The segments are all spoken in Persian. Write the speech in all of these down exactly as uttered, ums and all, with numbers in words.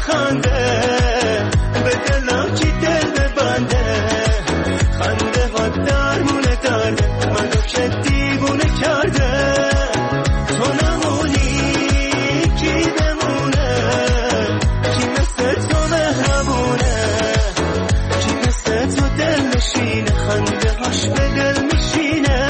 بخنده به دلم کی دل ببنده خنده ها درمونه درده منو که دیوونه کرده تو نمونی کی بمونه کی مثل تو مهربونه کی مثل تو دل نشینه خنده هاش به دل میشینه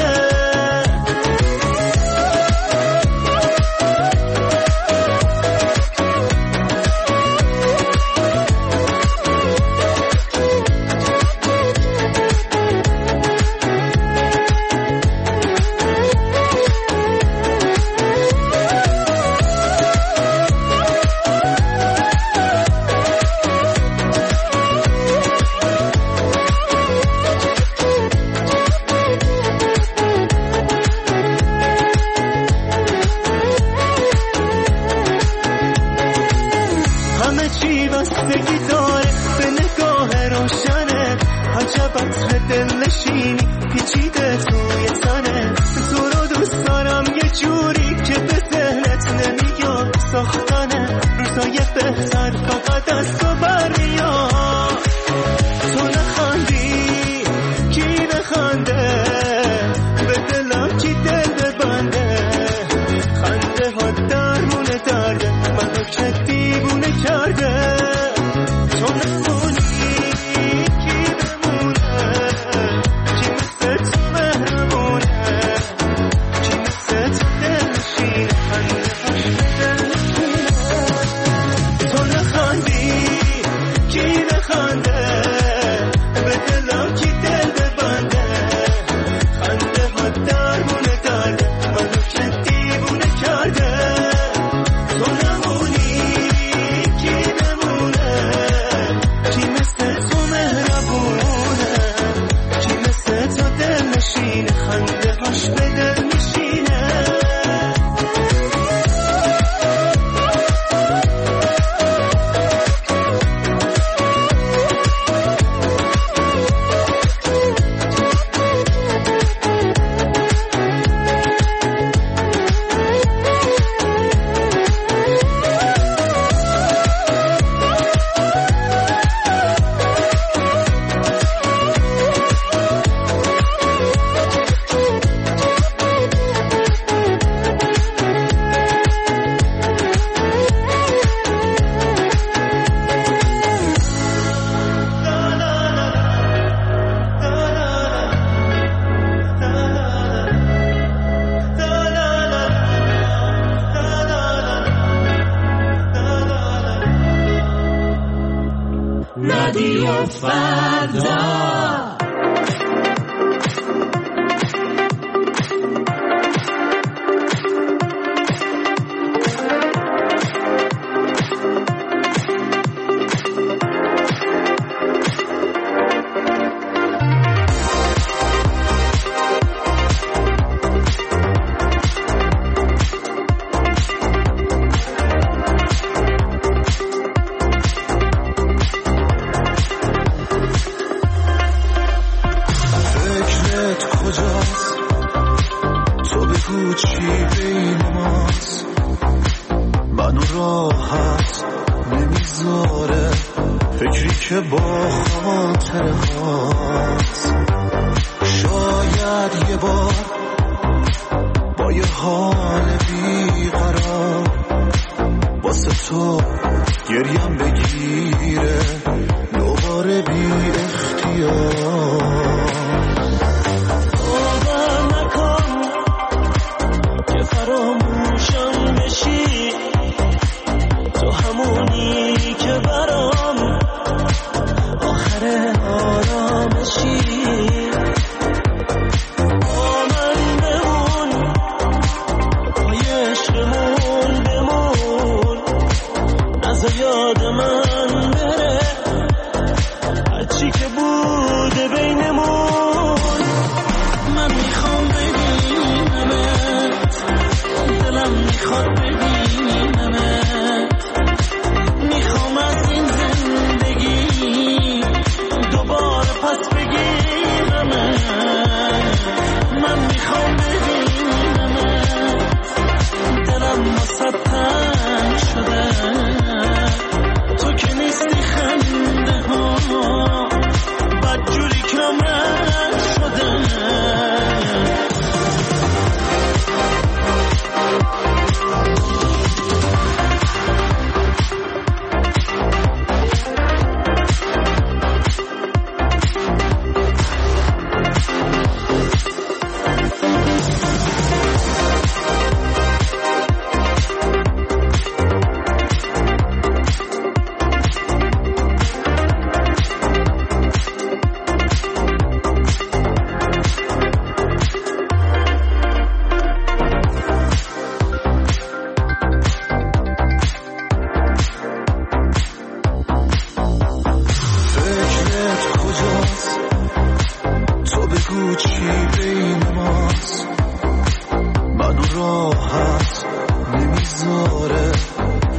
بستگی داره به نگاه روشنه عجب عطر دل نشینی پیچیده توی تنه تو رو دوست دارم یه جوری که به ذهنت نمیاد ساختنه روزای بهتر فقط از تو برمیاد تو نخندی کی بخنده به دلم کی دل ببنده خنده ها درمونه درده منو که دیوونه کرده تو نمونی کی بمونه کی مثل تو مهربونه کی مثل تو دل نشینه خنده هاش به دل نشینه تو نخندی کی بخنده به دلم کی دل ببنده خنده ها درمونه درده منو که دیوونه کرده تو نمونی کی بمونه کی مثل تو مهربونه کی مثل تو دل نشینه خنده هاش به دل میشینه رادیو فردا که با خاطره هاست شاید یه بار با یه حال بیقرار واسه تو گریم بگیره دوباره بی اختیار باور نکن که فراموشم بشی تو همونی که برام آخر آرامشی با من بمون پای عشقمون بمون نزا یاد من بره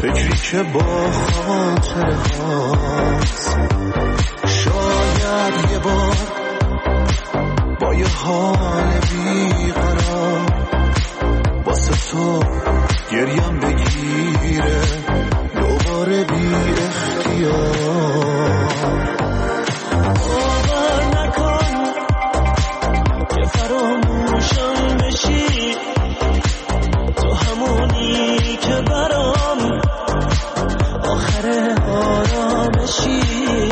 فکری که با خاطر هاست. شاید یه بار با یه حال بیقرار واسه تو گریم بگیره دوباره بی اختیار. باور نکن که فراموشم بشی، تو همونی که برام آخر آرامشی.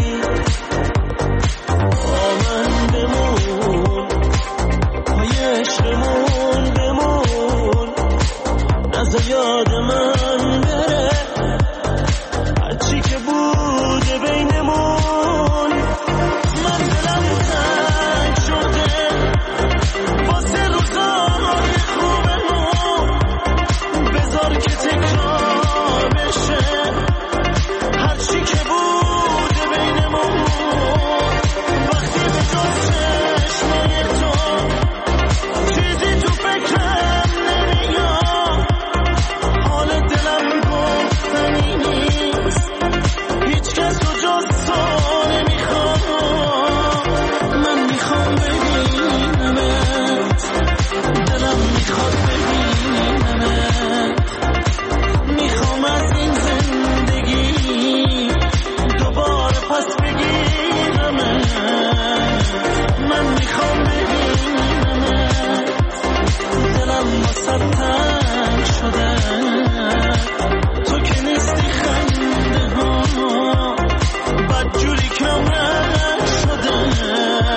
با من بمون، پای عشقمون بمون، نذار یاد من بره هرچی که بوده بینمون. من دلم تنگ شده واسه روزای خوبمون، بذار که تکرار بشه هرچی که بوده بینمون. وقتی به جز چشمای تو چیزی تو فکرم نمیاد، حال دلم گفتنی نیست، هیچ کس تو جز تو نمیخواد. من میخوام ببینمت، دلم میخواد ببینمت، میخوام از این زندگی دوباره پس بگیرمت. من میخوام ببینمت، دلم واسه تنگ شده، تو که نیستی خنده ها بدجوری کم رد شده.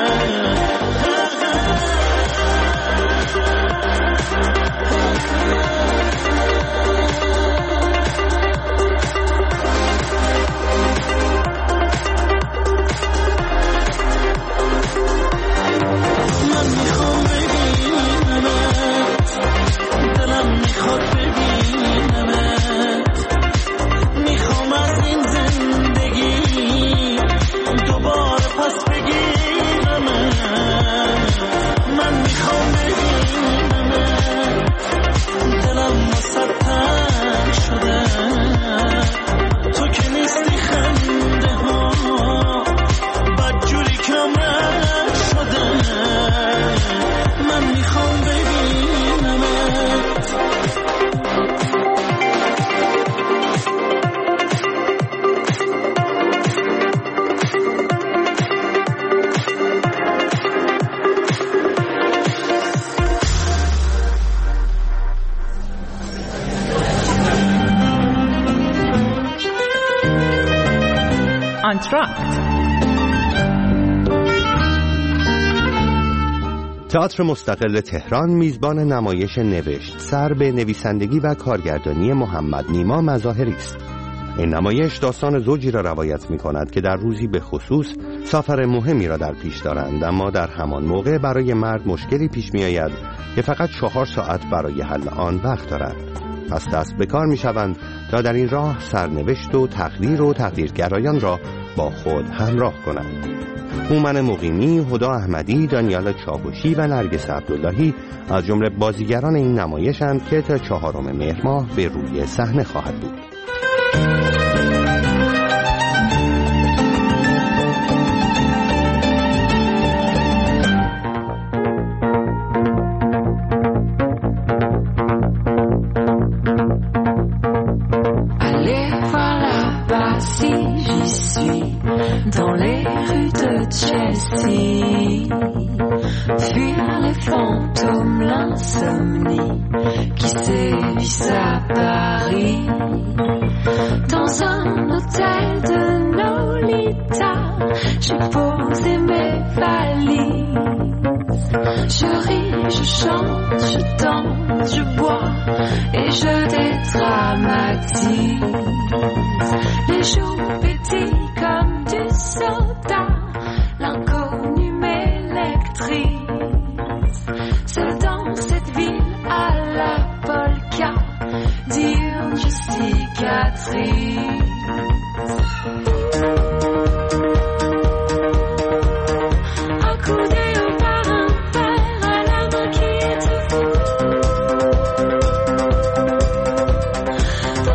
من میخوام ببینمت، دلم میخواد ببینمت، میخوام از این زندگی دوباره پس بگیرمت. من میخوام ببینمت، دلم واسه تنگ شده، تو که نیستی خنده ها بدجوری کم رد شده. من میخوام ببینمت. آنتراکت تئاتر مستقل تهران میزبان نمایش نوشت سر به نویسندگی و کارگردانی محمد نیما مظاهری است. این نمایش داستان زوجی را روایت می کند که در روزی به خصوص سفر مهمی را در پیش دارند، اما در همان موقع برای مرد مشکلی پیش می آید که فقط چهار ساعت برای حل آن وقت دارند. پس دست به کار می شوند تا در این راه سرنوشت و تقدیر و تقدیرگرایان را با خود همراه کنند. هومن مقیمی، هدا احمدی، دانیال چاوشی و نرگس عبداللهی از جمله بازیگران این نمایشند که تا چهارم مهر ماه به روی صحنه خواهد بود. Dans les rues de Chelsea, fuir les fantômes, l'insomnie qui sévissent à Paris. Dans un hôtel de Nolita, j'ai posé mes valises. Je ris, je chante, je danse, je bois et je dédramatise. Les jours pétillent comme du soda, l'inconnu m'électrise. Seul dans cette ville à la polka, diurne je cicatrise. Accoudé au parrain, père à la main qui est fou. Ensemble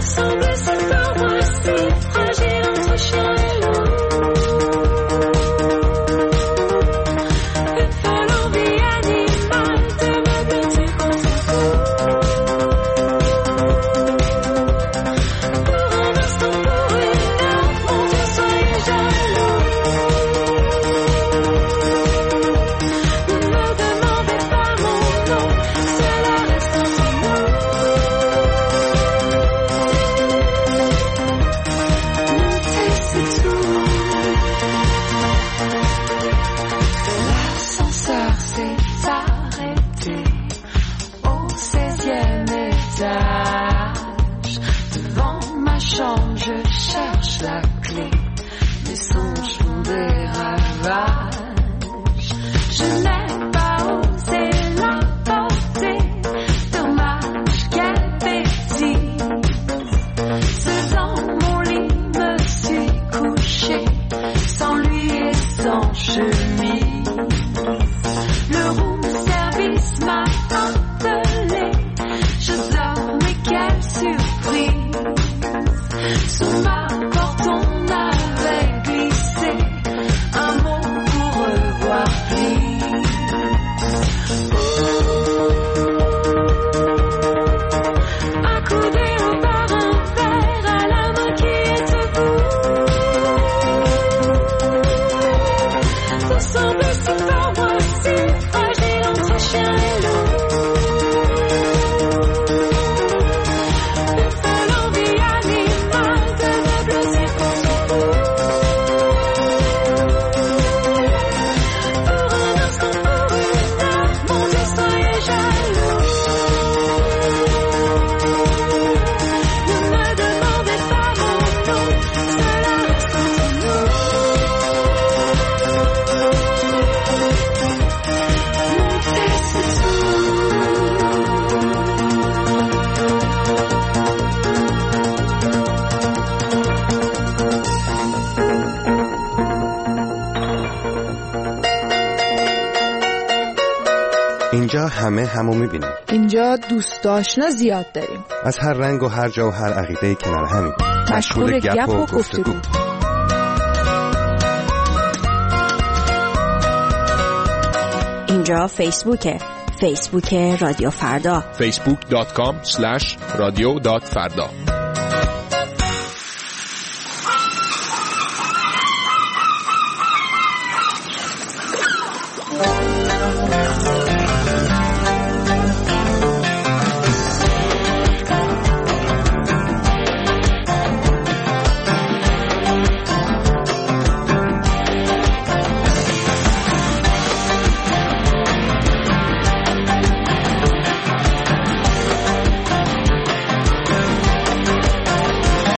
اینجا همه همو میبینیم. اینجا دوست آشنا زیاد داریم. از هر رنگ و هر جا و هر عقیده کنار همین. مشغول گپ و گفتگو. اینجا فیسبوکه. فیسبوک رادیو فردا. فیسبوک دات کام اسلش رادیو دات فردا.